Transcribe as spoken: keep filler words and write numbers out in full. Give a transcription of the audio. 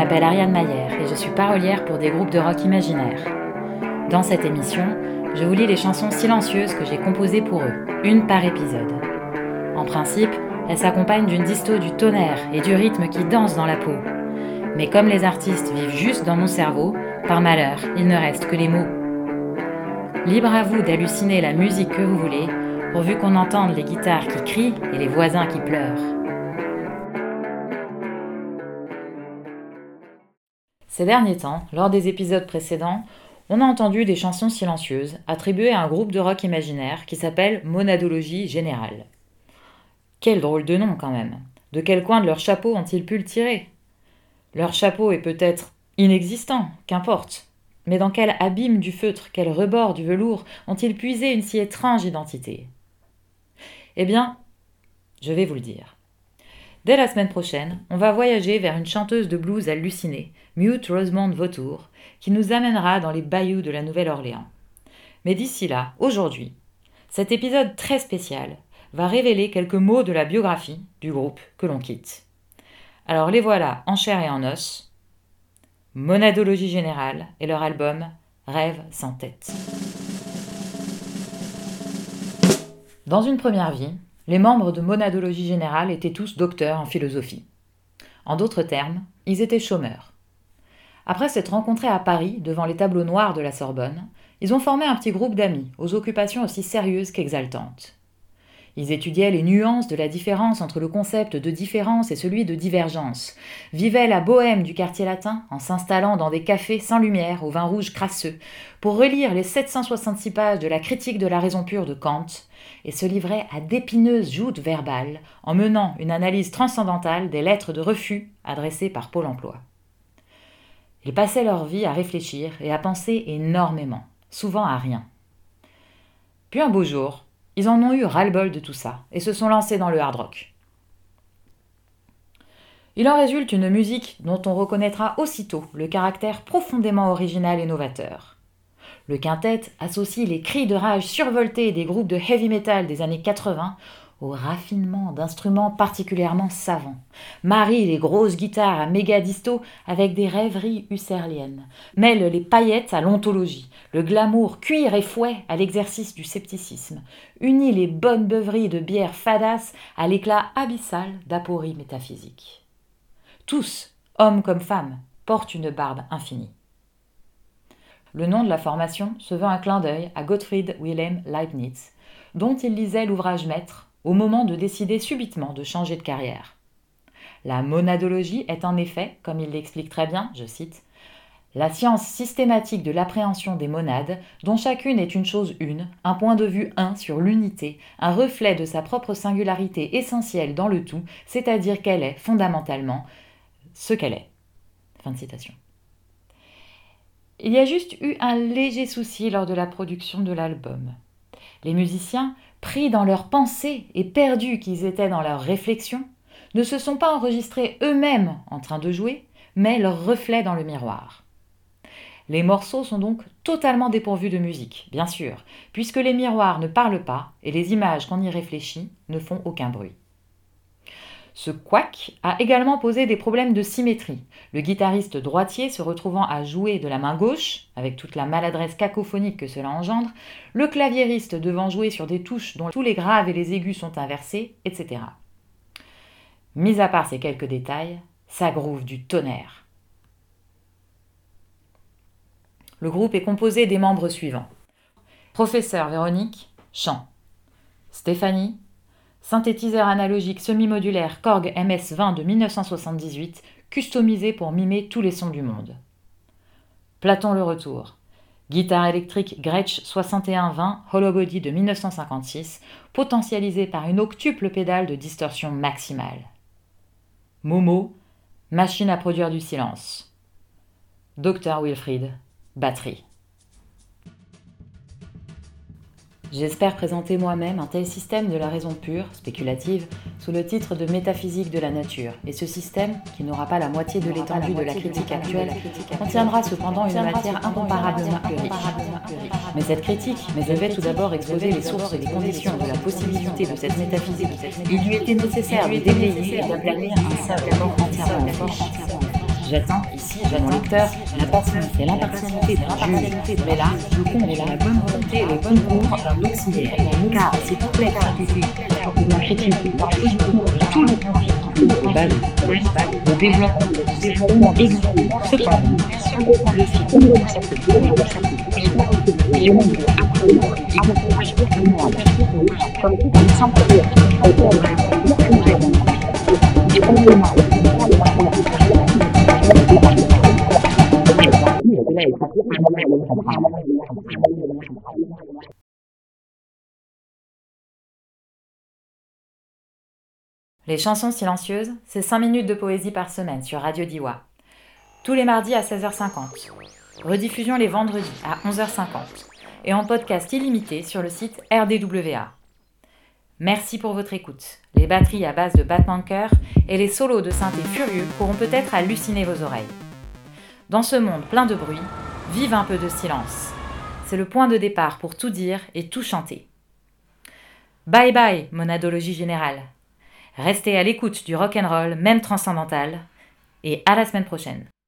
m'appelle Ariane Maillère et je suis parolière pour des groupes de rock imaginaires. Dans cette émission, je vous lis les chansons silencieuses que j'ai composées pour eux, une par épisode. En principe, elles s'accompagnent d'une disto du tonnerre et du rythme qui danse dans la peau. Mais comme les artistes vivent juste dans mon cerveau, par malheur, il ne reste que les mots. Libre à vous d'halluciner la musique que vous voulez, pourvu qu'on entende les guitares qui crient et les voisins qui pleurent. Ces derniers temps, lors des épisodes précédents, on a entendu des chansons silencieuses attribuées à un groupe de rock imaginaire qui s'appelle Monadologie Générale. Quel drôle de nom quand même. De quel coin de leur chapeau ont-ils pu le tirer ? Leur chapeau est peut-être inexistant, qu'importe. Mais dans quel abîme du feutre, quel rebord du velours ont-ils puisé une si étrange identité ? Eh bien, je vais vous le dire. Dès la semaine prochaine, on va voyager vers une chanteuse de blues hallucinée, Mute Rosemond Vautour, qui nous amènera dans les bayous de la Nouvelle-Orléans. Mais d'ici là, aujourd'hui, cet épisode très spécial va révéler quelques mots de la biographie du groupe que l'on quitte. Alors les voilà en chair et en os, Monadologie Générale et leur album Rêve sans tête. Dans une première vie, les membres de Monadologie Générale étaient tous docteurs en philosophie. En d'autres termes, ils étaient chômeurs. Après s'être rencontrés à Paris, devant les tableaux noirs de la Sorbonne, ils ont formé un petit groupe d'amis, aux occupations aussi sérieuses qu'exaltantes. Ils étudiaient les nuances de la différence entre le concept de différence et celui de divergence, vivaient la bohème du quartier latin en s'installant dans des cafés sans lumière au vin rouge crasseux, pour relire les sept cent soixante-six pages de la critique de la raison pure de Kant, et se livraient à d'épineuses joutes verbales en menant une analyse transcendantale des lettres de refus adressées par Pôle emploi. Ils passaient leur vie à réfléchir et à penser énormément, souvent à rien. Puis un beau jour, ils en ont eu ras-le-bol de tout ça et se sont lancés dans le hard rock. Il en résulte une musique dont on reconnaîtra aussitôt le caractère profondément original et novateur. Le quintet associe les cris de rage survoltés des groupes de heavy metal des années quatre-vingts au raffinement d'instruments particulièrement savants, marie les grosses guitares à méga disto avec des rêveries husserliennes, mêle les paillettes à l'ontologie, le glamour cuir et fouet à l'exercice du scepticisme, unit les bonnes beuveries de bière fadasse à l'éclat abyssal d'aporie métaphysique. Tous, hommes comme femmes, portent une barbe infinie. Le nom de la formation se veut un clin d'œil à Gottfried Wilhelm Leibniz, dont il lisait l'ouvrage maître au moment de décider subitement de changer de carrière. La monadologie est en effet, comme il l'explique très bien, je cite, « la science systématique de l'appréhension des monades, dont chacune est une chose une, un point de vue un sur l'unité, un reflet de sa propre singularité essentielle dans le tout, c'est-à-dire qu'elle est, fondamentalement, ce qu'elle est. » Fin de citation. Il y a juste eu un léger souci lors de la production de l'album. Les musiciens, pris dans leurs pensées et perdus qu'ils étaient dans leurs réflexions, ne se sont pas enregistrés eux-mêmes en train de jouer, mais leur reflet dans le miroir. Les morceaux sont donc totalement dépourvus de musique, bien sûr, puisque les miroirs ne parlent pas et les images qu'on y réfléchit ne font aucun bruit. Ce couac a également posé des problèmes de symétrie, le guitariste droitier se retrouvant à jouer de la main gauche, avec toute la maladresse cacophonique que cela engendre, le claviériste devant jouer sur des touches dont tous les graves et les aigus sont inversés, et cetera. Mis à part ces quelques détails, ça groove du tonnerre. Le groupe est composé des membres suivants. Professeur Véronique, chant. Stéphanie, synthétiseur analogique semi-modulaire Korg M S vingt de mille neuf cent soixante-dix-huit, customisé pour mimer tous les sons du monde. Platon le retour. Guitare électrique Gretsch soixante et un vingt Hollow Body de mille neuf cent cinquante-six, potentialisée par une octuple pédale de distorsion maximale. Momo, machine à produire du silence. Docteur Wilfried, batterie. J'espère présenter moi-même un tel système de la raison pure, spéculative, sous le titre de métaphysique de la nature. Et ce système, qui n'aura pas la moitié de l'étendue de la critique actuelle, contiendra cependant une matière incomparablement plus riche. Mais cette critique devait tout d'abord exposer les sources et les conditions de la possibilité de cette métaphysique. Il lui était nécessaire de déblayer et d'aplanir un savoir entièrement fort. J'attends ici, chez mon lecteur, la patience et l'impartialité d'un juge. Mais là, je compte sur la bonne volonté et le bon goût d'un auxiliaire. Car c'est complexe à critiquer. La critique par tous les principes qui sont basés le développement, le développement existe. Cependant, si on reprend le site, on reprend cette vision de cette vision de absolument comme il semble Les chansons silencieuses, c'est cinq minutes de poésie par semaine sur Radio Diois. Tous les mardis à seize heures cinquante. Rediffusion les vendredis à onze heures cinquante. Et en podcast illimité sur le site R D W A. Merci pour votre écoute. Les batteries à base de battements de cœur et les solos de synthé furieux pourront peut-être halluciner vos oreilles. Dans ce monde plein de bruit, vive un peu de silence. C'est le point de départ pour tout dire et tout chanter. Bye bye, monadologie générale. Restez à l'écoute du rock'n'roll, même transcendantal, et à la semaine prochaine.